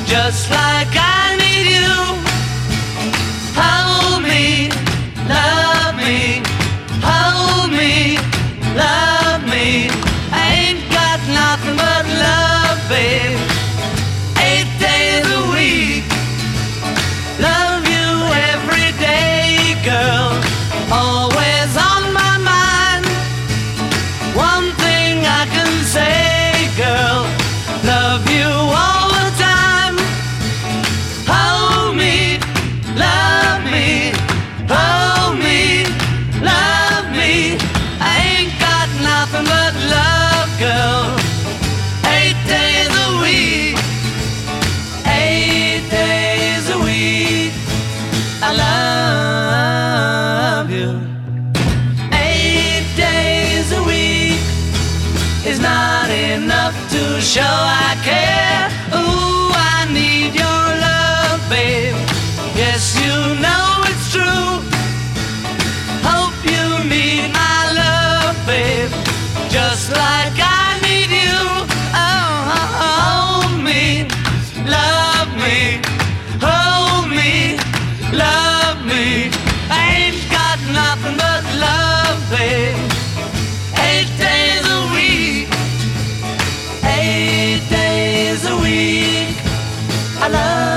just like I need you. Hold me, love me, hold me, love me. I ain't got nothing but love, babe. 8 days a week, love you every day, girl. Always on my mind. One thing I can say, girl, love you all the time. Hold me, love me, hold me, love me. I ain't got nothing but love, girl. 8 days a week, 8 days a week, I love you. 8 days a week is not enough to show I care. Ooh, I need your love, babe. Yes, you know it's true. Hope you need my love, babe, just like I need you. Oh, hold me, love me, hold me, love me. I ain't got nothing but love, babe. 8 days a week, 8 days a week, I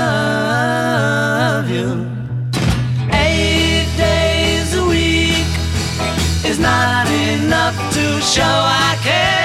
love you. 8 days a week is not enough to show I care.